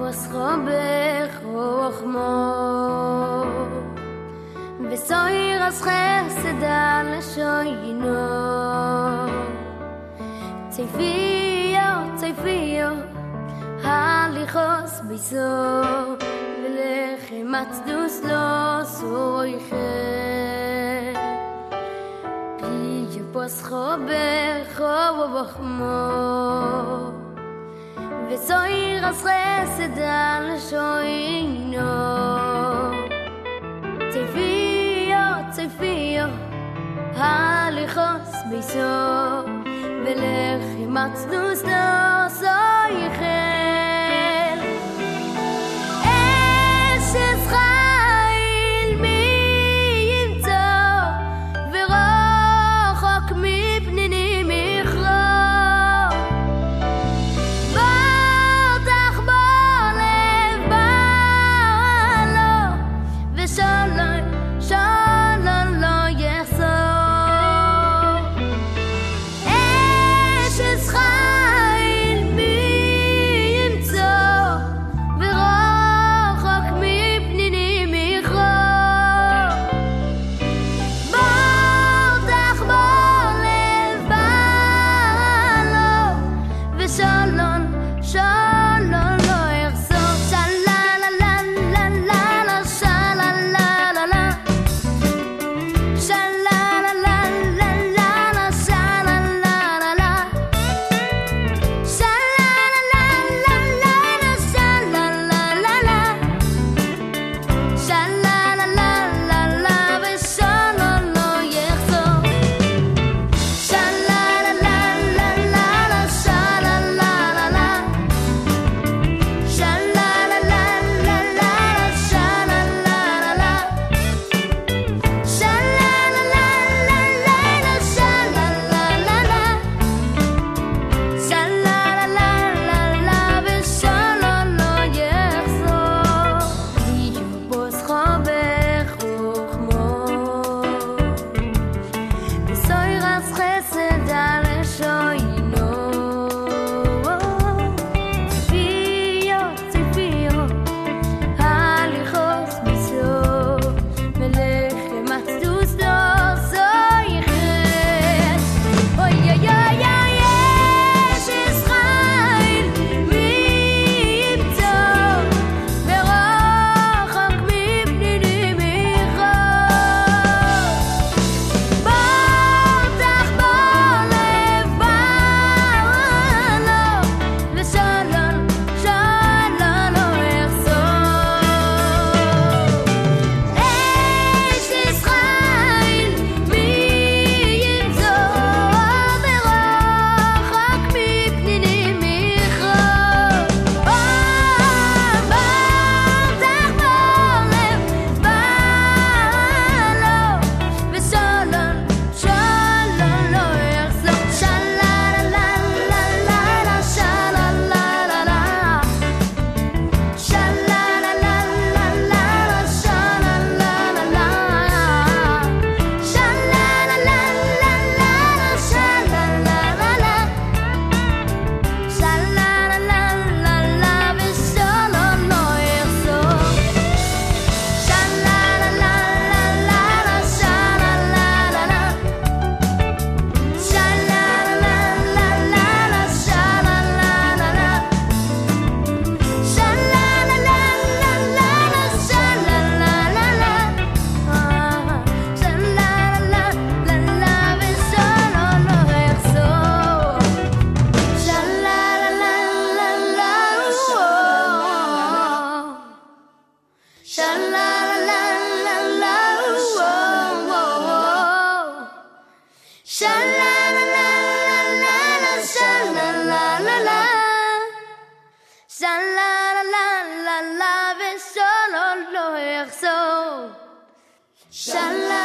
פוסחו בחוכמו וסויר אז חסד על שוינו צייפיו הליכוס ביסו ולכם מצדוס לא סויכל פיו פוסחו בחוכמו וסויר אז חסד על שוינו צייפיו הליכוס ביסו ולכם מצדוס לא סויכל אשת חיל מי ימצוא ורחוק מפניני מכרו בוטח בו לב בעלו ושלום לא יחזור אשת חיל מי ימצוא ורחוק מפניני מכרו בוטח בו לב בעלו ושלום לא יחזור שללה שללה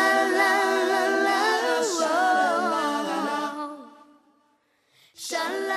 Shalala